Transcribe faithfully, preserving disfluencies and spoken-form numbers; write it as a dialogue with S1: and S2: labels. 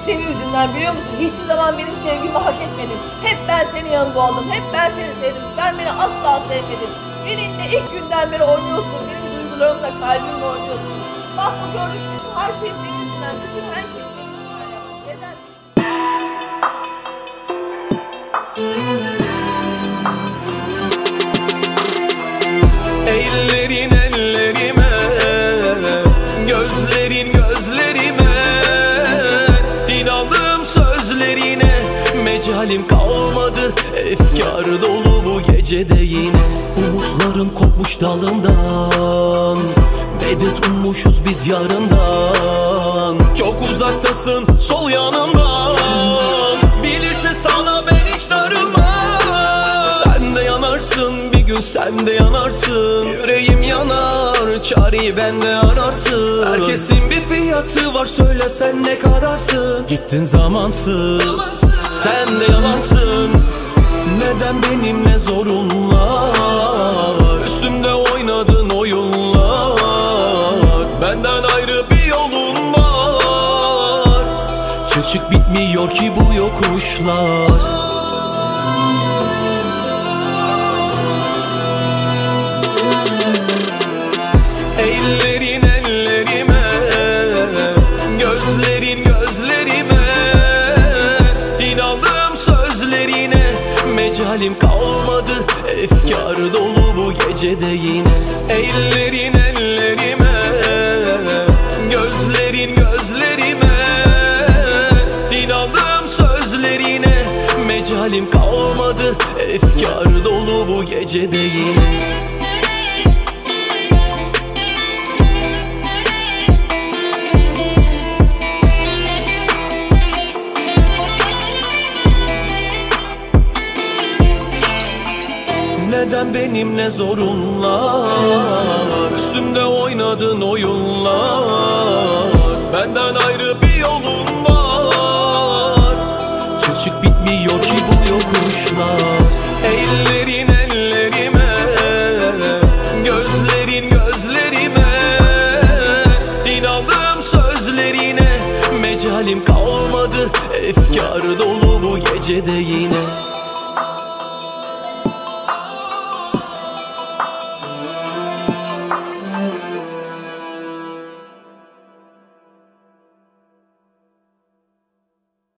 S1: senin yüzünden, biliyor musun? Hiçbir zaman benim sevgimi hak etmedin. Hep ben senin yanında oldum. Hep ben seni sevdim. Sen beni asla sevmedin. Benimle ilk günden beri oynuyorsun. Benim duygularımla, kalbimle oynuyorsun. Bak bu gördüğün bütün her şey senin yüzünden. Bütün her şey senin yüzünden yaptım. Neden?
S2: Ellerin ellerime, gözlerin gözlerime, inandım sözlerine. Mecalim kalmadı, efkar dolu bu gecede yine. Umutlarım kopmuş dalından, medet ummuşuz biz yarından. Çok uzaktasın sol yanımdan, bilirsin sana ben hiç darılmam. Sen de yanarsın bir gün, sen de yanarsın. Yüreğim yanar, çareyi bende ararsın. Herkesin bir fiyatı var, söylesen ne kadarsın. Gittin zamansız, zamansız. Sen de yalansın. Neden benimle zorunlar, üstümde oynadın oyunlar. Benden ayrı bir yolun var, çık çık bitmiyor ki bu yokuşlar. Ellerin ellerime, gözlerin gözlerime, inandım sözlerine. Mecalim kalmadı, efkar dolu bu gecede yine. Ellerin ellerime, gözlerin gözlerime, inandım sözlerine. Mecalim kalmadı, efkar dolu bu gecede yine. Neden benimle zorunlar, üstümde oynadın oyunlar. Benden ayrı bir yolun var, çık çık bitmiyor ki bu yokuşlar. Ellerine